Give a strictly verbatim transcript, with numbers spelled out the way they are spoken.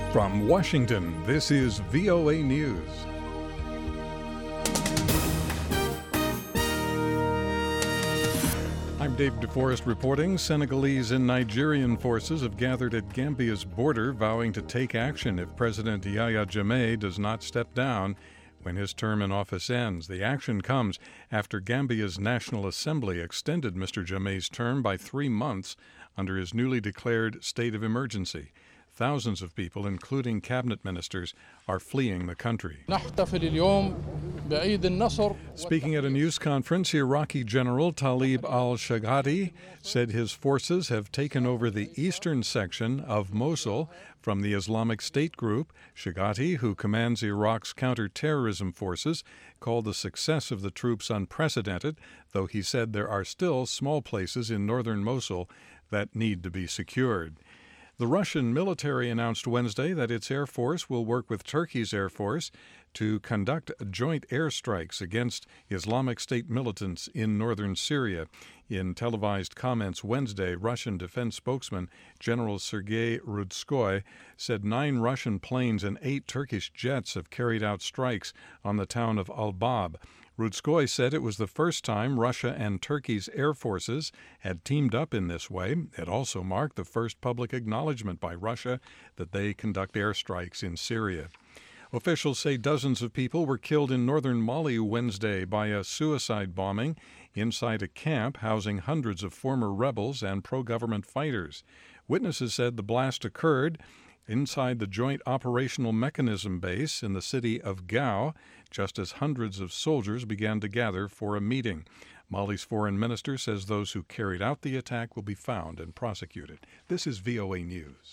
From Washington, this is V O A News. I'm Dave DeForest reporting. Senegalese and Nigerian forces have gathered at Gambia's border, vowing to take action if President Yahya Jammeh does not step down when his term in office ends. The action comes after Gambia's National Assembly extended Mister Jammeh's term by three months under his newly declared state of emergency. Thousands of people, including cabinet ministers, are fleeing the country. Speaking at a news conference, Iraqi General Talib al-Shaghati said his forces have taken over the eastern section of Mosul from the Islamic State group. Shaghati, who commands Iraq's counterterrorism forces, called the success of the troops unprecedented, though he said there are still small places in northern Mosul that need to be secured. The Russian military announced Wednesday that its Air Force will work with Turkey's Air Force to conduct joint airstrikes against Islamic State militants in northern Syria. In televised comments Wednesday, Russian defense spokesman General Sergei Rudskoy said nine Russian planes and eight Turkish jets have carried out strikes on the town of Al-Bab. Rudskoy said it was the first time Russia and Turkey's air forces had teamed up in this way. It also marked the first public acknowledgement by Russia that they conduct airstrikes in Syria. Officials say dozens of people were killed in northern Mali Wednesday by a suicide bombing inside a camp housing hundreds of former rebels and pro-government fighters. Witnesses said the blast occurred inside the Joint Operational Mechanism base in the city of Gao, just as hundreds of soldiers began to gather for a meeting. Mali's foreign minister says those who carried out the attack will be found and prosecuted. This is V O A News.